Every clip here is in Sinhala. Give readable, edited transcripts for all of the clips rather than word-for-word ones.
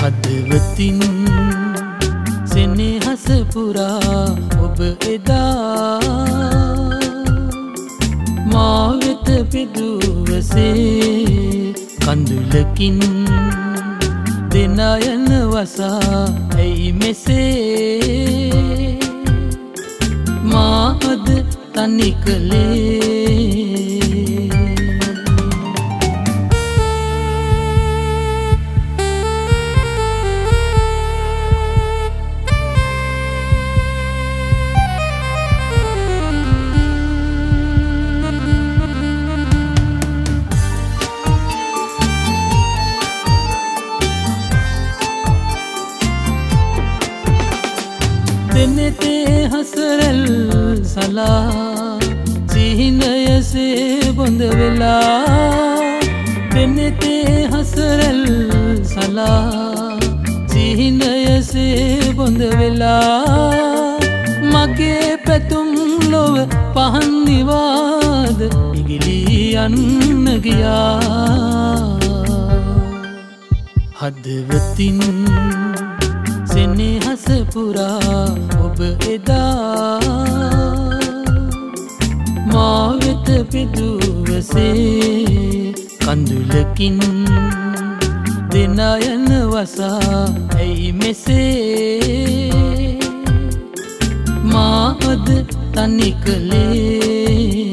හදවතින් සෙනෙහස පුරා ඔබ එදා මා වෙත පිදුවසේ කඳුලකින් දෙන යන වසා ඇයි මෙසේ මා අද තනි කළේ දෙනෙතේ හසරල් සලා සිහිනයසේ බොඳ වෙලා දෙනෙතේ හසරල් සලා සිහිනයසේ බොඳ වෙලා මගේ පැතුම් ලොව පහන් නිවාද ඉගිලී යන්න ගියා හදවතින් සෙනෙහස පුරා ඔබ එදා මා වෙත පිදුවසේ කඳුලකින් දෙන යන වසා ඇයි මෙසේ මා අද තනි කළේ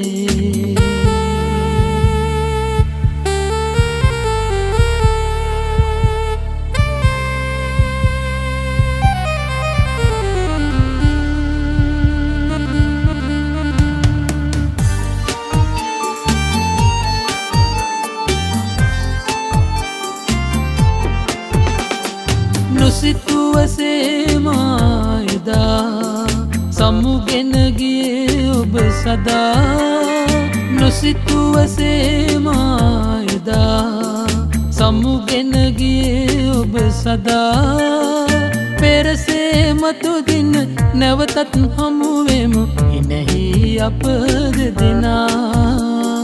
නොසිතුවසේ මා එදා සමුගෙන ගියේ ඔබ සදා නොසිතුවසේ මා එදා සමුගෙන ගියේ ඔබ සදා පෙරසේ මතුදින නැවතත් හමුවෙමු ඉනෙහි අප දෙදෙනා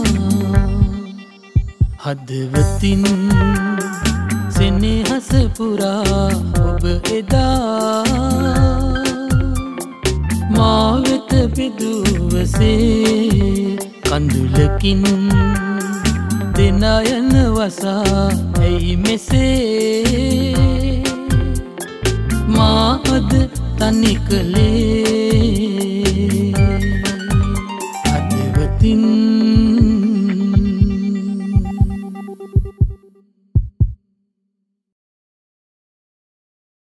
හදවතින් සෙනෙහස පුරා ඔබ එදා මා වෙත පිදුවසේ කඳුලකින් දෙන යන වසා ඇයි මෙසේ මා අද තනි කළේ හදවතින්